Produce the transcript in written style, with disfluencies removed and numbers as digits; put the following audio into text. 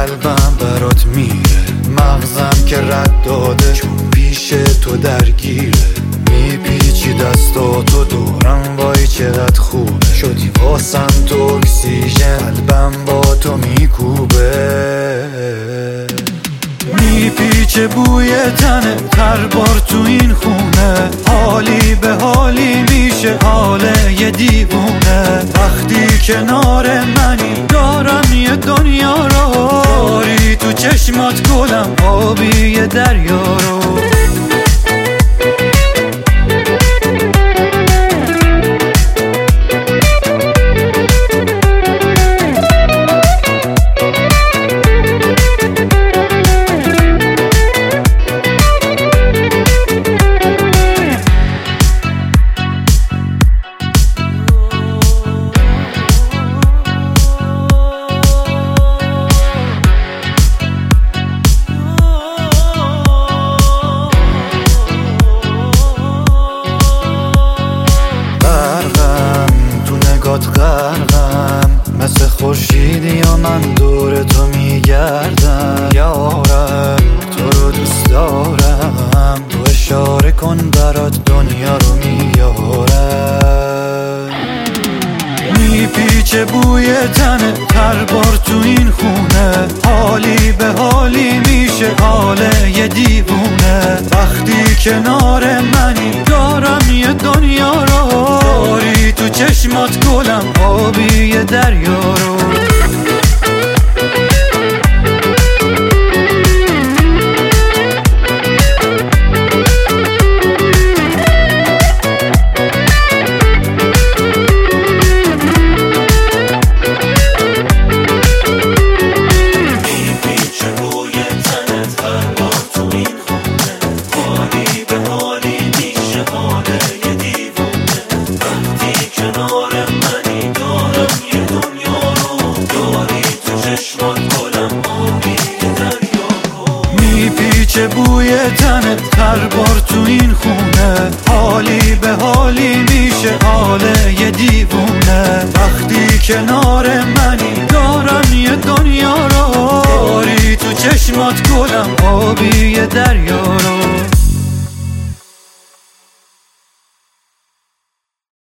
قلبم برات میره، مغزم که رد داده چون پیش تو درگیره. میپیچی دستاتو دورم، وای چقدر خوبه، شدی واسم تو اکسیژن، قلبم با تو میکوبه. میپیچه بوی تنه هر بار تو این خونه، حالی به حالی میشه حال یه دیوونه. وقتی کنار منی دارم یه دنیا رو، داری تو چشمات گلم آبی یه دریا رو. غرقم مثل خورشیدی یا من دور تو میگردم. یارم تو رو دوست دارم، تو اشاره کن برات دنیا رو میارم. میپیچه بوی تنه هر بار تو این خونه، حالی به حالی میشه حال یه دیوونه. وقتی کنار منی دارم یه دنیا رو، داری تو چشمات گلم آبی یه دریا رو. میپیچه بوی تنت هر بار تو این خونه، حالی به حالی میشه حال یه دیوونه. وقتی کنار منی دارم یه دنیا رو، داری تو چشمات گلم آبی یه دریا